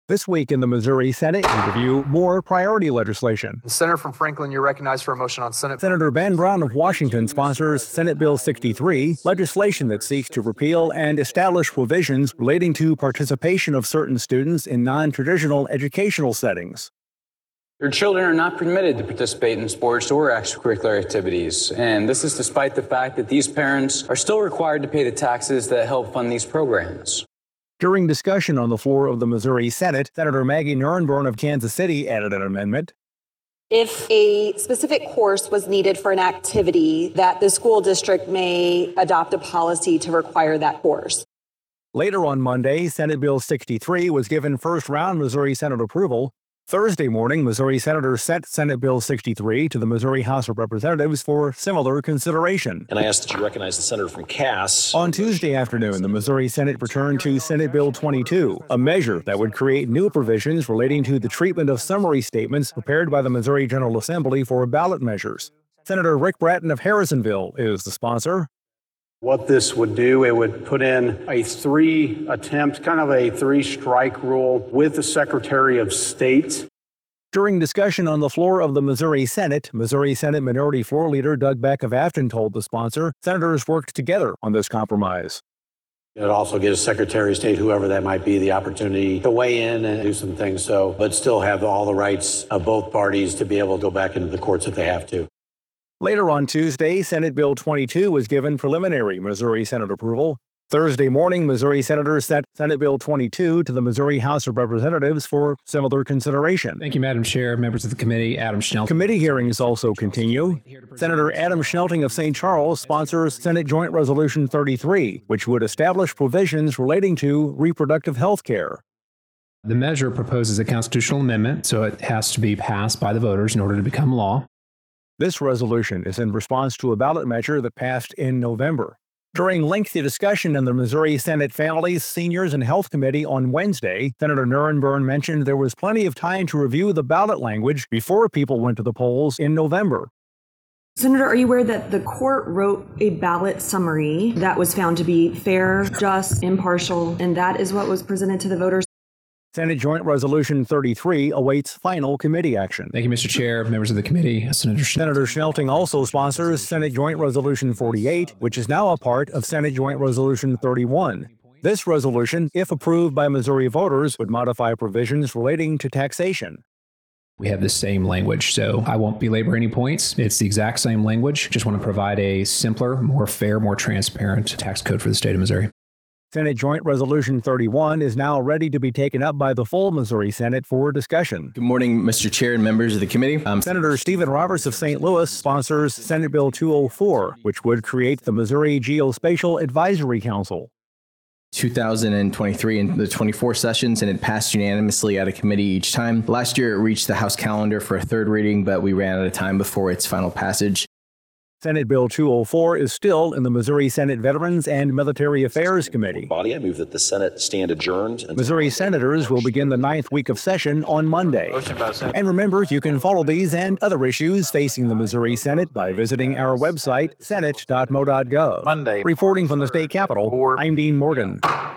This week in the Missouri Senate, we review more priority legislation. The Senator from Franklin, you're recognized for a motion on Senate. Senator Ben Brown of Washington sponsors Senate Bill 63, legislation that seeks to repeal and establish provisions relating to participation of certain students in non-traditional educational settings. Your children are not permitted to participate in sports or extracurricular activities, and this is despite the fact that these parents are still required to pay the taxes that help fund these programs. During discussion on the floor of the Missouri Senate, Senator Maggie Nurenborn of Kansas City added an amendment. If a specific course was needed for an activity, that the school district may adopt a policy to require that course. Later on Monday, Senate Bill 63 was given first-round Missouri Senate approval. Thursday morning, Missouri senators sent Senate Bill 63 to the Missouri House of Representatives for similar consideration. And I ask that you recognize the senator from Cass. On Tuesday afternoon, the Missouri Senate returned to Senate Bill 22, a measure that would create new provisions relating to the treatment of summary statements prepared by the Missouri General Assembly for ballot measures. Senator Rick Bratton of Harrisonville is the sponsor. What this would do, it would put in a kind of a three-strike rule with the Secretary of State. During discussion on the floor of the Missouri Senate Minority Floor Leader Doug Beck of Afton told the sponsor senators worked together on this compromise. It also gives Secretary of State, whoever that might be, the opportunity to weigh in and do some things, but still have all the rights of both parties to be able to go back into the courts if they have to. Later on Tuesday, Senate Bill 22 was given preliminary Missouri Senate approval. Thursday morning, Missouri senators sent Senate Bill 22 to the Missouri House of Representatives for similar consideration. Thank you, Madam Chair, members of the committee. Adam Schnelting. Committee hearings also continue. Senator Adam Schnelting of St. Charles sponsors Senate Joint Resolution 33, which would establish provisions relating to reproductive health care. The measure proposes a constitutional amendment, so it has to be passed by the voters in order to become law. This resolution is in response to a ballot measure that passed in November. During lengthy discussion in the Missouri Senate Families, Seniors, and Health Committee on Wednesday, Senator Nurenborn mentioned there was plenty of time to review the ballot language before people went to the polls in November. Senator, are you aware that the court wrote a ballot summary that was found to be fair, just, impartial, and that is what was presented to the voters? Senate Joint Resolution 33 awaits final committee action. Thank you, Mr. Chair, members of the committee. Senator Schnelting also sponsors Senate Joint Resolution 48, which is now a part of Senate Joint Resolution 31. This resolution, if approved by Missouri voters, would modify provisions relating to taxation. We have the same language, so I won't belabor any points. It's the exact same language. Just want to provide a simpler, more fair, more transparent tax code for the state of Missouri. Senate Joint Resolution 31 is now ready to be taken up by the full Missouri Senate for discussion. Good morning, Mr. Chair and members of the committee. Senator Stephen Roberts of St. Louis sponsors Senate Bill 204, which would create the Missouri Geospatial Advisory Council. 2023 and the 24 sessions, and it passed unanimously out of committee each time. Last year, it reached the House calendar for a third reading, but we ran out of time before its final passage. Senate Bill 204 is still in the Missouri Senate Veterans and Military Affairs Committee. Body, I move that the Senate stand adjourned. Missouri senators will begin the 9th week of session on Monday. And remember, you can follow these and other issues facing the Missouri Senate by visiting our website, senate.mo.gov. Monday. Reporting from the state capitol, I'm Dean Morgan.